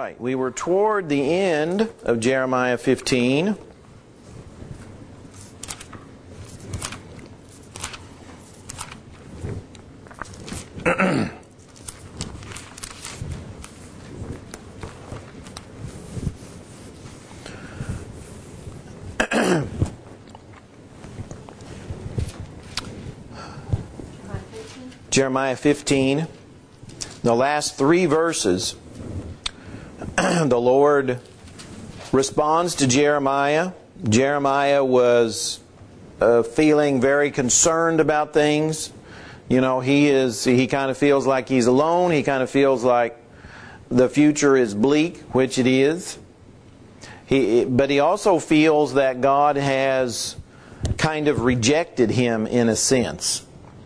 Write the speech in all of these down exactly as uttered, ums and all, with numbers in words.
right, we were toward the end of Jeremiah fifteen. Jeremiah fifteen, the last three verses, the Lord responds to Jeremiah. Jeremiah was uh, feeling very concerned about things. You know, he is. He kind of feels like he's alone. He kind of feels like the future is bleak, which it is. He, but he also feels that God has kind of rejected him in a sense.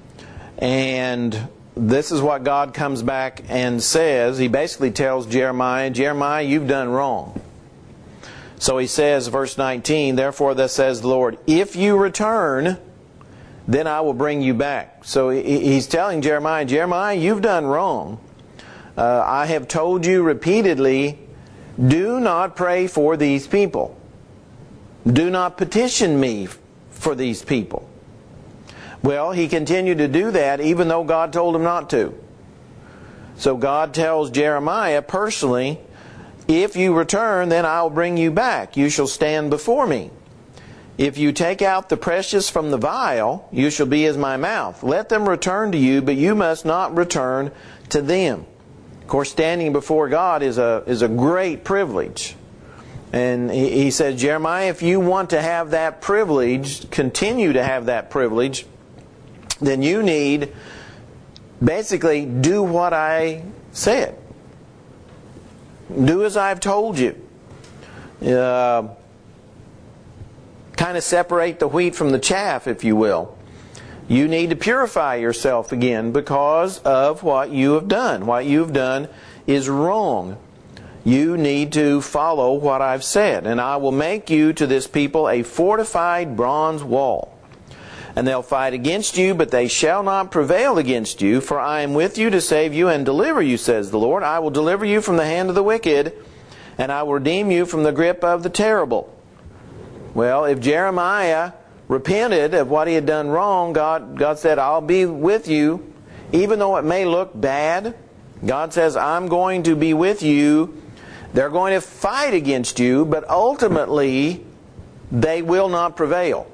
And this is what God comes back and says. He basically tells Jeremiah, Jeremiah, you've done wrong. So he says, verse nineteen, therefore thus says the Lord, if you return, then I will bring you back. So he's telling Jeremiah, Jeremiah, you've done wrong. Uh, I have told you repeatedly, do not pray for these people. Do not petition me for these people. Well, he continued to do that even though God told him not to. So God tells Jeremiah personally, if you return, then I'll bring you back. You shall stand before me. If you take out the precious from the vial, you shall be as my mouth. Let them return to you, but you must not return to them. Of course, standing before God is a, is a great privilege. And he, he says, Jeremiah, if you want to have that privilege, continue to have that privilege, then you need basically do what I said. Do as I've told you. Uh, kind of separate the wheat from the chaff, if you will. You need to purify yourself again because of what you have done. What you've done is wrong. You need to follow what I've said. And I will make you to this people a fortified bronze wall. And they'll fight against you, but they shall not prevail against you, for I am with you to save you and deliver you, says the Lord. I will deliver you from the hand of the wicked, and I will redeem you from the grip of the terrible. Well, if Jeremiah repented of what he had done wrong, God, God said, I'll be with you, even though it may look bad. God says, I'm going to be with you. They're going to fight against you, but ultimately, they will not prevail.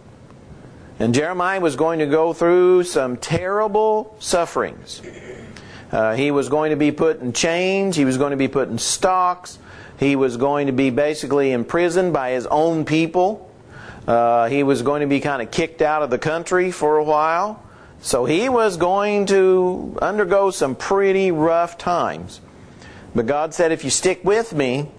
And Jeremiah was going to go through some terrible sufferings. Uh, he was going to be put in chains. He was going to be put in stocks. He was going to be basically imprisoned by his own people. Uh, he was going to be kind of kicked out of the country for a while. So he was going to undergo some pretty rough times. But God said, if you stick with me,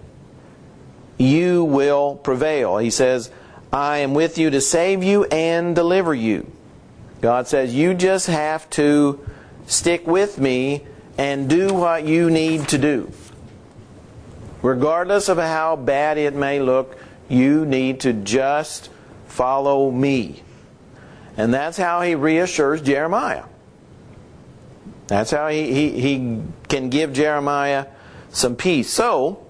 you will prevail. He says, I am with you to save you and deliver you. God says, you just have to stick with me and do what you need to do. Regardless of how bad it may look, you need to just follow me. And that's how he reassures Jeremiah. That's how he, he, he can give Jeremiah some peace. So,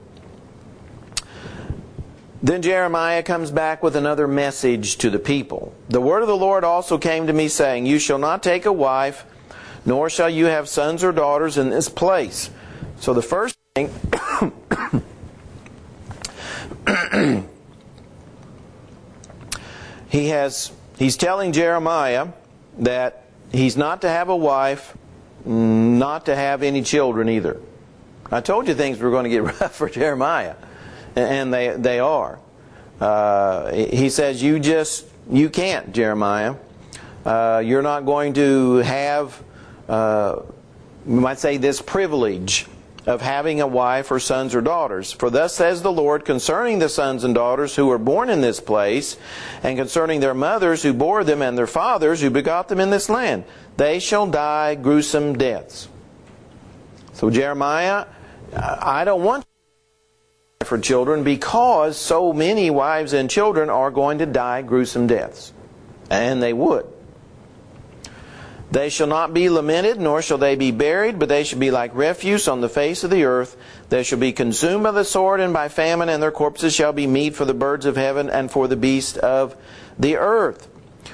then Jeremiah comes back with another message to the people. The word of the Lord also came to me, saying, you shall not take a wife, nor shall you have sons or daughters in this place. So the first thing, he has, he's telling Jeremiah that he's not to have a wife, not to have any children either. I told you things were going to get rough for Jeremiah. And they they are. Uh, he says, you just, you can't, Jeremiah. Uh, you're not going to have, uh, you might say, this privilege of having a wife or sons or daughters. For thus says the Lord concerning the sons and daughters who were born in this place, and concerning their mothers who bore them and their fathers who begot them in this land. They shall die gruesome deaths. So Jeremiah, I don't want for children because so many wives and children are going to die gruesome deaths. And they would. They shall not be lamented, nor shall they be buried, but they shall be like refuse on the face of the earth. They shall be consumed by the sword and by famine, and their corpses shall be meat for the birds of heaven and for the beasts of the earth.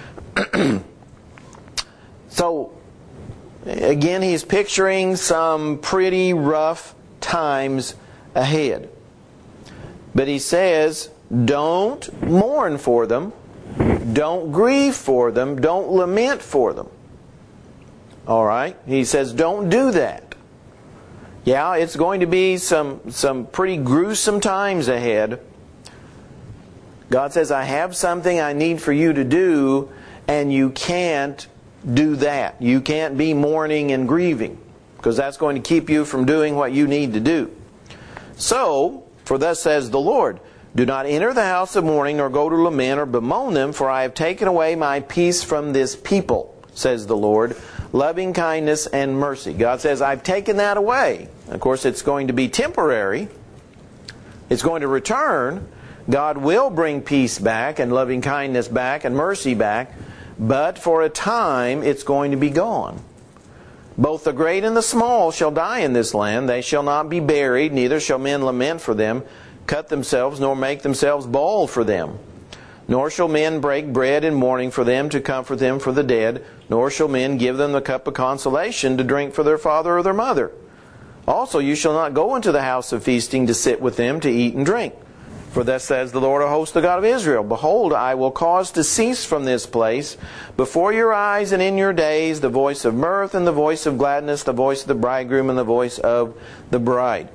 So, again, he's picturing some pretty rough times ahead. But he says, don't mourn for them. Don't grieve for them. Don't lament for them. All right? He says, don't do that. Yeah, it's going to be some, some pretty gruesome times ahead. God says, I have something I need for you to do, and you can't do that. You can't be mourning and grieving, because that's going to keep you from doing what you need to do. So, for thus says the Lord, do not enter the house of mourning, nor go to lament, or bemoan them, for I have taken away my peace from this people, says the Lord, loving kindness and mercy. God says, I've taken that away. Of course, it's going to be temporary. It's going to return. God will bring peace back, and loving kindness back, and mercy back. But for a time, it's going to be gone. Both the great and the small shall die in this land. They shall not be buried, neither shall men lament for them, cut themselves, nor make themselves bald for them. Nor shall men break bread in mourning for them to comfort them for the dead, nor shall men give them the cup of consolation to drink for their father or their mother. Also you shall not go into the house of feasting to sit with them to eat and drink. For thus says the Lord of hosts, the God of Israel, behold, I will cause to cease from this place before your eyes and in your days the voice of mirth and the voice of gladness, the voice of the bridegroom and the voice of the bride.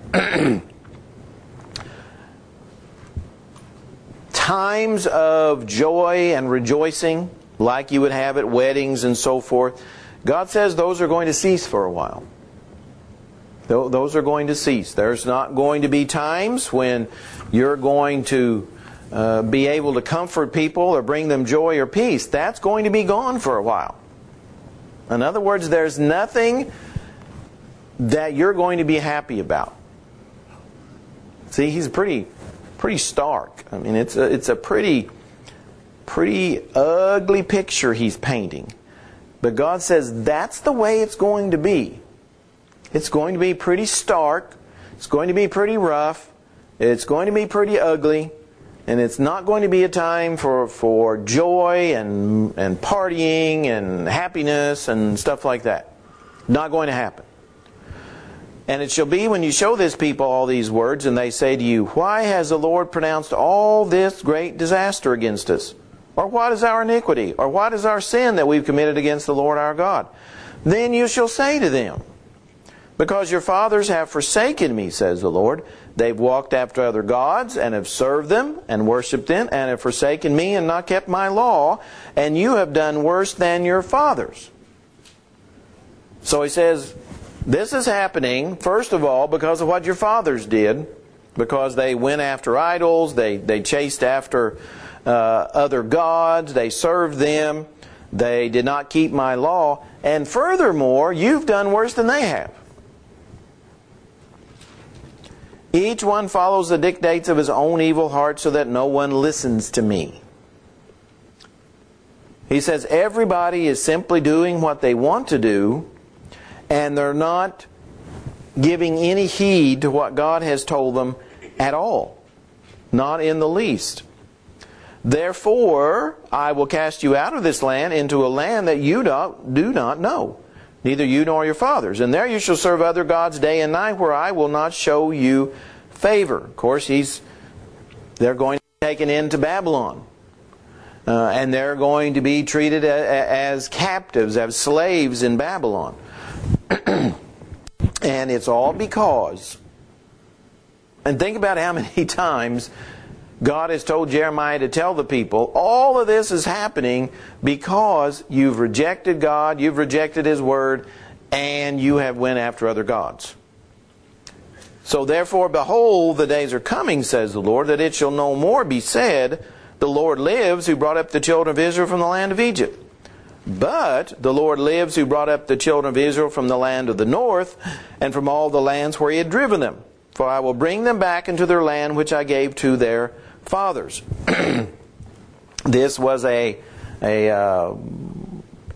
Times of joy and rejoicing, like you would have at weddings and so forth, God says those are going to cease for a while. Those are going to cease. There's not going to be times when you're going to uh, be able to comfort people or bring them joy or peace. That's going to be gone for a while. In other words, there's nothing that you're going to be happy about. See, he's pretty, pretty stark. I mean, it's a, it's a pretty, pretty ugly picture he's painting. But God says that's the way it's going to be. It's going to be pretty stark. It's going to be pretty rough. It's going to be pretty ugly. And it's not going to be a time for, for joy and, and partying and happiness and stuff like that. Not going to happen. And it shall be when you show this people all these words, and they say to you, why has the Lord pronounced all this great disaster against us? Or what is our iniquity? Or what is our sin that we've committed against the Lord our God? Then you shall say to them, because your fathers have forsaken me, says the Lord. They've walked after other gods and have served them and worshipped them and have forsaken me and not kept my law. And you have done worse than your fathers. So he says, this is happening, first of all, because of what your fathers did. Because they went after idols. They, they chased after uh, other gods. They served them. They did not keep my law. And furthermore, you've done worse than they have. Each one follows the dictates of his own evil heart so that no one listens to me. He says everybody is simply doing what they want to do, and they're not giving any heed to what God has told them at all. Not in the least. Therefore, I will cast you out of this land into a land that you don't, do not know, neither you nor your fathers. And there you shall serve other gods day and night, where I will not show you favor. Of course, he's they're going to be taken into Babylon. Uh, and they're going to be treated a, a, as captives, as slaves in Babylon. And it's all because, and think about how many times God has told Jeremiah to tell the people, all of this is happening because you've rejected God, you've rejected His Word, and you have went after other gods. So therefore, behold, the days are coming, says the Lord, that it shall no more be said, the Lord lives who brought up the children of Israel from the land of Egypt. But the Lord lives who brought up the children of Israel from the land of the north, and from all the lands where He had driven them. For I will bring them back into their land which I gave to their fathers. This was a, a uh,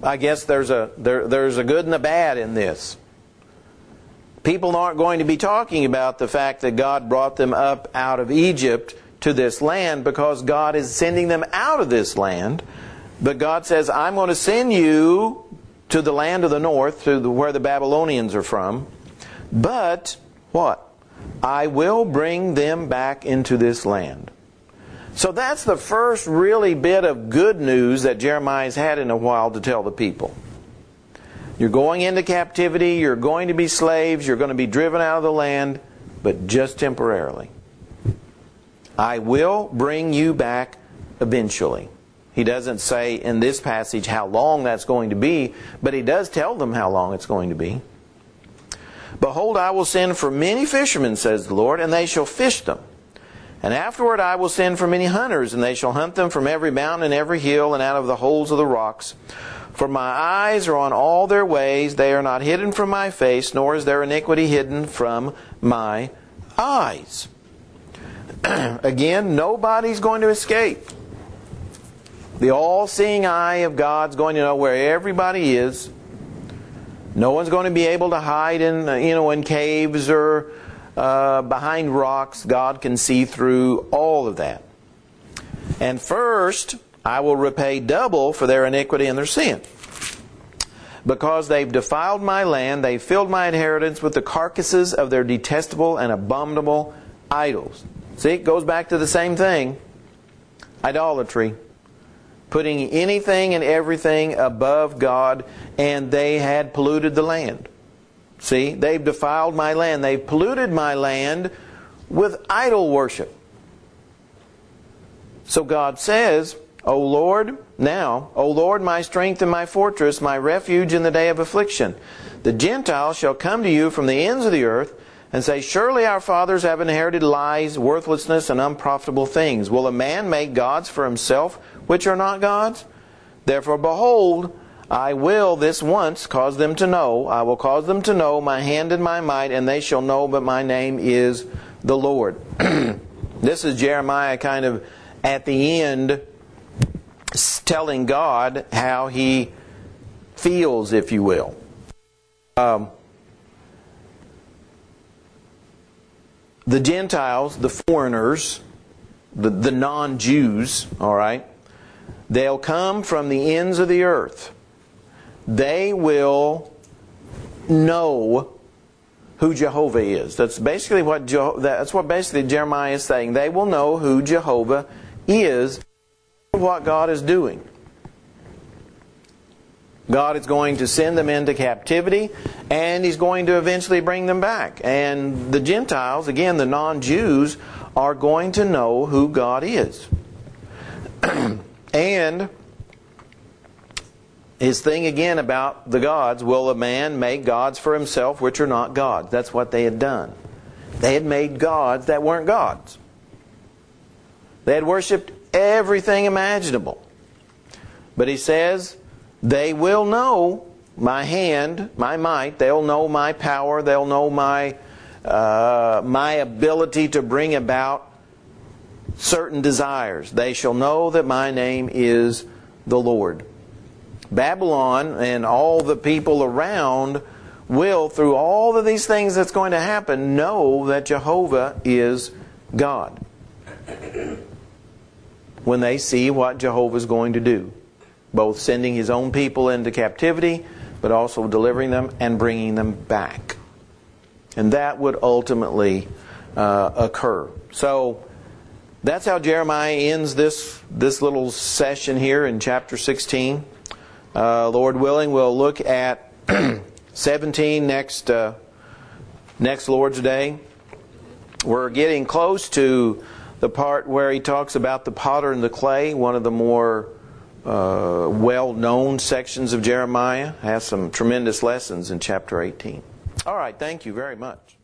I guess there's a there, there's a good and a bad in this. People aren't going to be talking about the fact that God brought them up out of Egypt to this land because God is sending them out of this land. But God says, I'm going to send you to the land of the north, to the, where the Babylonians are from. But, what? I will bring them back into this land. So that's the first really bit of good news that Jeremiah's had in a while to tell the people. You're going into captivity, you're going to be slaves, you're going to be driven out of the land, but just temporarily. I will bring you back eventually. He doesn't say in this passage how long that's going to be, but he does tell them how long it's going to be. Behold, I will send for many fishermen, says the Lord, and they shall fish them. And afterward I will send for many hunters, and they shall hunt them from every mountain and every hill and out of the holes of the rocks. For my eyes are on all their ways, they are not hidden from my face, nor is their iniquity hidden from my eyes. Again, nobody's going to escape. The all-seeing eye of God's going to know where everybody is. No one's going to be able to hide in, you know, in caves or uh, behind rocks. God can see through all of that. And first, I will repay double for their iniquity and their sin. Because they've defiled my land, they've filled my inheritance with the carcasses of their detestable and abominable idols. See, it goes back to the same thing. Idolatry. Putting anything and everything above God, and they had polluted the land. See, they've defiled my land. They've polluted my land with idol worship. So God says, O Lord, now, O Lord, my strength and my fortress, my refuge in the day of affliction, the Gentiles shall come to you from the ends of the earth, and say, surely our fathers have inherited lies, worthlessness, and unprofitable things. Will a man make gods for himself, which are not gods? Therefore, behold, I will this once cause them to know, I will cause them to know my hand and my might, and they shall know that my name is the Lord. This is Jeremiah kind of at the end telling God how he feels, if you will. Um, the Gentiles, the foreigners, the, the non-Jews, all right, they'll come from the ends of the earth. They will know who Jehovah is. That's basically what Je- that's what basically Jeremiah is saying. They will know who Jehovah is, what God is doing. God is going to send them into captivity, and He's going to eventually bring them back. And the Gentiles, again, the non-Jews, are going to know who God is. And his thing again about the gods, will a man make gods for himself which are not gods? That's what they had done. They had made gods that weren't gods. They had worshipped everything imaginable. But he says, they will know my hand, my might. They'll know my power. They'll know my uh, my ability to bring about certain desires. They shall know that my name is the Lord. Babylon and all the people around will, through all of these things that's going to happen, know that Jehovah is God. When they see what Jehovah is going to do. Both sending His own people into captivity, but also delivering them and bringing them back. And that would ultimately uh, occur. So that's how Jeremiah ends this, this little session here in chapter sixteen. Uh, Lord willing, we'll look at seventeen next, uh, next Lord's Day. We're getting close to the part where he talks about the potter and the clay, one of the more uh, well-known sections of Jeremiah. Has some tremendous lessons in chapter eighteen. All right, thank you very much.